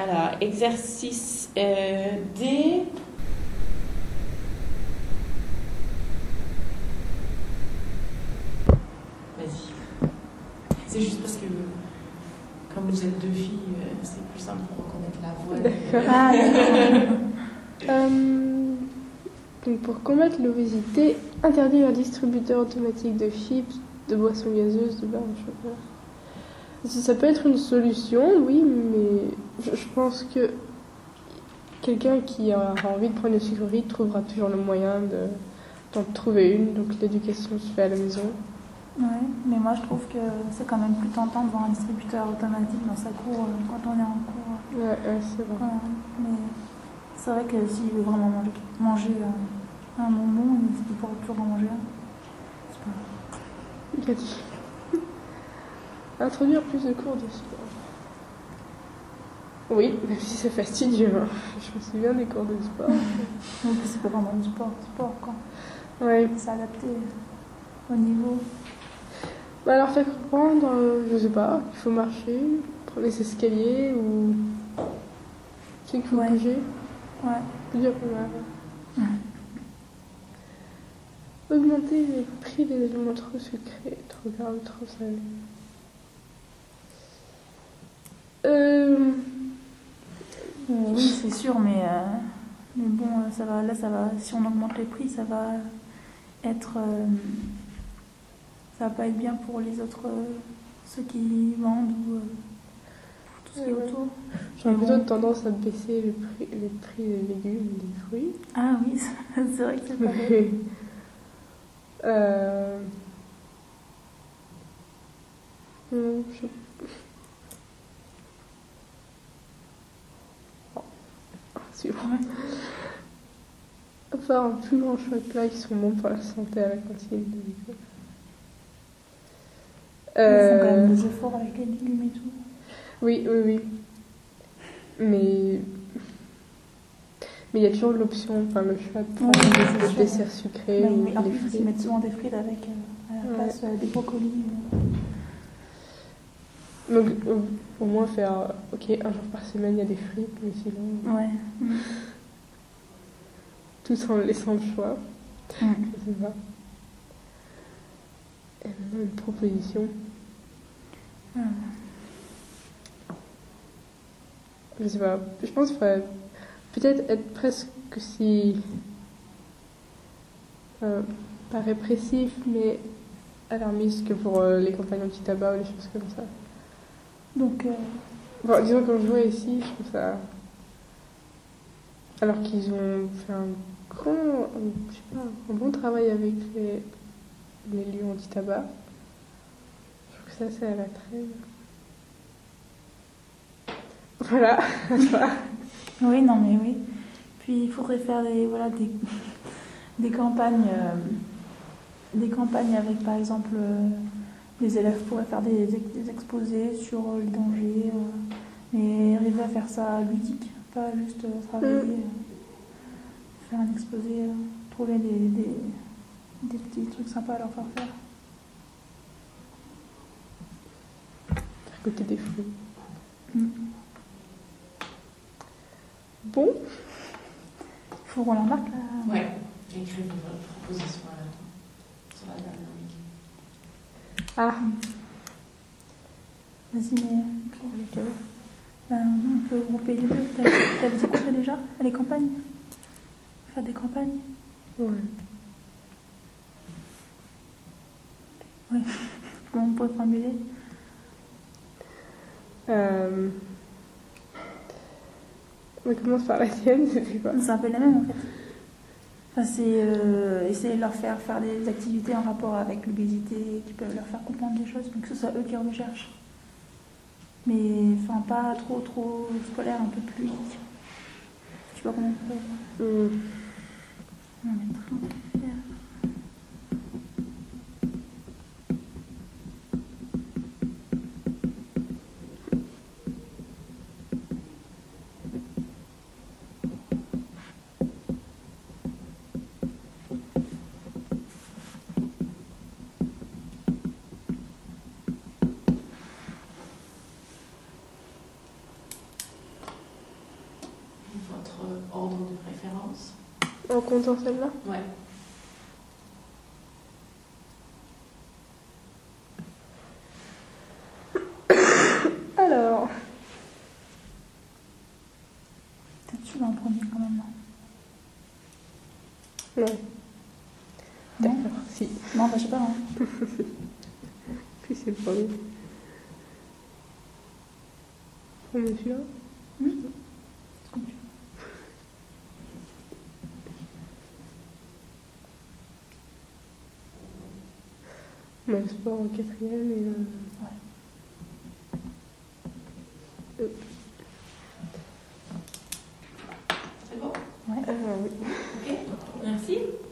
Alors, exercice D. Vas-y. C'est juste parce que, comme vous êtes deux filles, c'est plus simple pour reconnaître la voix. Donc pour combattre l'obésité, interdire un distributeur automatique de chips, de boissons gazeuses, de barres de chocolat. Ça peut être une solution, oui, mais je pense que quelqu'un qui aura envie de prendre une sucrerie trouvera toujours le moyen d'en trouver une, donc l'éducation se fait à la maison. Ouais, mais moi je trouve que c'est quand même plus tentant de voir un distributeur automatique dans sa cour quand on est en cours. Ouais, c'est vrai. Mais c'est vrai que s'il veut vraiment manger un bonbon, il pourra toujours en manger un. C'est pas... Il a dit. Introduire plus de cours de sport. Oui, même si c'est fastidieux. Hein. Je me souviens des cours de sport. Donc c'est pas vraiment du sport quoi. Ouais. C'est adapté au niveau. Bah alors faire comprendre, je sais pas, qu'il faut marcher, prendre les escaliers ou... Tu sais qu'il faut bouger. Ouais. Bouger un peu mal. Augmenter les prix des aliments trop sucrés, trop gras, trop salés. Oui, c'est sûr, mais bon, ça va. Si on augmente les prix, ça va pas être bien pour les autres, ceux qui vendent ou tout ce qui est autour. J'aurais plutôt tendance à baisser les prix des légumes et des fruits. Ah oui, c'est vrai que c'est pas vrai. Faire un plus grand choix de plats qui sont bons pour la santé à la cantine de l'école. Ils font quand même des efforts avec les légumes et tout. Oui. Mais il y a toujours l'option, le choix de prendre des desserts sucrés. En plus, ils mettent souvent des frites avec à la place des brocolis. Donc, au moins faire, un jour par semaine, il y a des frites, mais sinon... Ouais. Tout en laissant le choix. Je sais pas. Et maintenant, une proposition. Je sais pas. Je pense qu'il faudrait peut-être être presque si... pas répressif, mais alarmiste que pour les campagnes anti-tabac ou les choses comme ça. Donc... disons, quand je vois ici, je trouve ça... Alors qu'ils ont fait un bon travail avec les lieux anti-tabac. Je trouve que ça, c'est à la traîne. Voilà. Oui, non, mais oui. Puis il faudrait faire des campagnes avec, par exemple, les élèves pourraient faire des exposés sur les dangers, mais arriver à faire ça ludique, pas juste travailler, faire un exposé, trouver des petits trucs sympas à leur faire faire. À côté des fruits. Bon. Il faut qu'on la marque là. Ouais, écrire une proposition sur la dernière week. Ah. Vas-y, mais on peut grouper les deux. T'as dit quoi déjà? Les campagnes? Faire des campagnes? Ouais. Comment on pourrait formuler? On commence par la tienne, c'est quoi? C'est un peu la même en fait. Enfin, c'est essayer de leur faire des activités en rapport avec l'obésité qui peuvent leur faire comprendre des choses, mais que ce soit eux qui recherchent. Mais enfin, pas trop scolaire, un peu plus. Je sais pas comment on peut. On va mettre un peu. ordre de préférence. En comptant celle-là. Ouais. Alors, Peut-être celui-là en premier quand même. non. Non, D'accord, si. non, bah, je sais pas. Hein. Puis c'est le premier. Prends celui-là. Comme tu veux. Bah, sport en quatrième et... C'est bon? Ouais. oui. Ok. Merci.